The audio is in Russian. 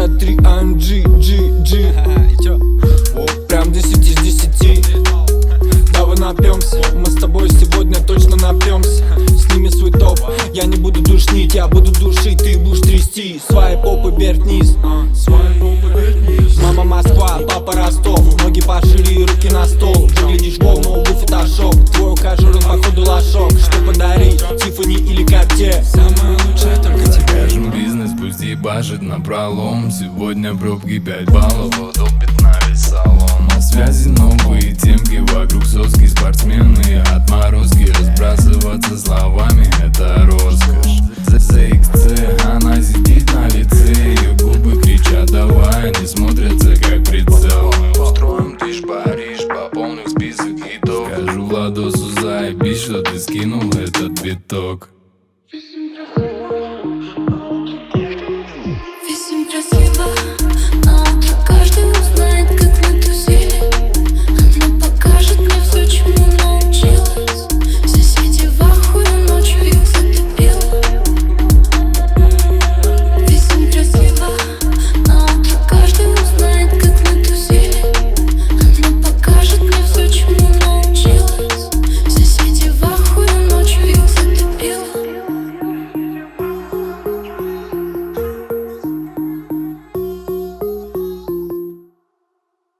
63 AMG, G. Прям 10 из 10. Давай напьемся, мы с тобой сегодня точно напьемся. Сними свой топ, я не буду душнить, я буду душить, ты будешь трясти. Свои попы вверх вниз, Мама Москва, папа Ростов. Ноги пошире и руки на стол. Выглядишь волну, обувь фотошоп. Твой ухажер, он походу лошок. Что подарить, Тиффани или Cartier? Самое лучшее только тебе. Кажем бизнес, пусть ебашит напролом. Сегодня пробки 5 баллов, утопит на весь салон. На связи новые темки, вокруг соски спортсмены. Отморозки, разбрасываться словами — это роскошь. ZXC, она сидит на лице, ее губы